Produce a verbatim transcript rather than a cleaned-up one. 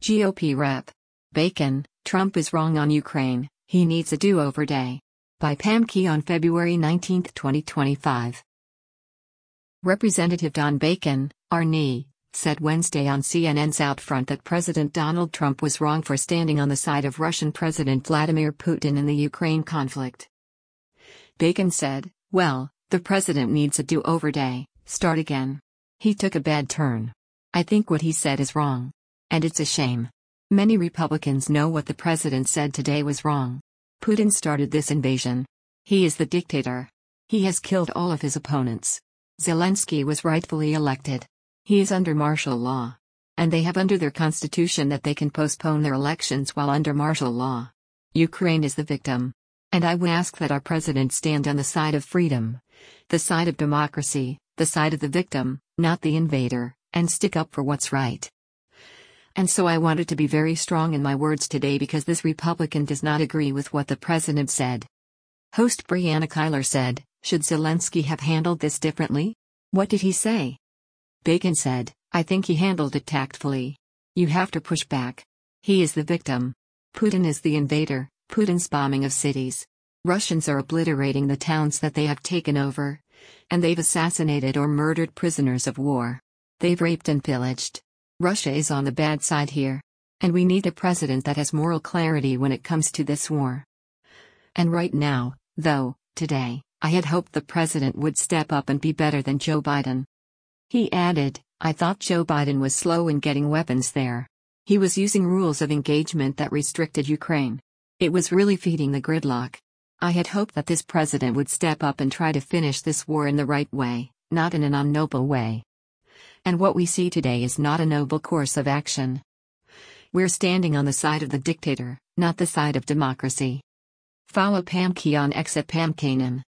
G O P Rep. Bacon, Trump is wrong on Ukraine, he needs a do-over day. By Pam Key on February nineteenth twenty twenty-five. Representative Don Bacon, R N E, said Wednesday on C N N's Outfront that President Donald Trump was wrong for standing on the side of Russian President Vladimir Putin in the Ukraine conflict. Bacon said, "Well, the president needs a do-over day, start again. He took a bad turn. I think what he said is wrong. And it's a shame. Many Republicans know what the president said today was wrong. Putin started this invasion. He is the dictator. He has killed all of his opponents. Zelensky was rightfully elected. He is under martial law. And they have under their constitution that they can postpone their elections while under martial law. Ukraine is the victim. And I would ask that our president stand on the side of freedom, the side of democracy, the side of the victim, not the invader, and stick up for what's right." And so I wanted to be very strong in my words today because this Republican does not agree with what the president said. Host Brianna Keilar said, "Should Zelensky have handled this differently? What did he say?" Bacon said, "I think he handled it tactfully. You have to push back. He is the victim. Putin is the invader, Putin's bombing of cities. Russians are obliterating the towns that they have taken over. And they've assassinated or murdered prisoners of war. They've raped and pillaged. Russia is on the bad side here. And we need a president that has moral clarity when it comes to this war." And right now, though, today, I had hoped the president would step up and be better than Joe Biden. He added, "I thought Joe Biden was slow in getting weapons there. He was using rules of engagement that restricted Ukraine. It was really feeding the gridlock. I had hoped that this president would step up and try to finish this war in the right way, not in an unnoble way." And what we see today is not a noble course of action. We're standing on the side of the dictator, not the side of democracy. Follow Pam Key on X at Pam Kanan.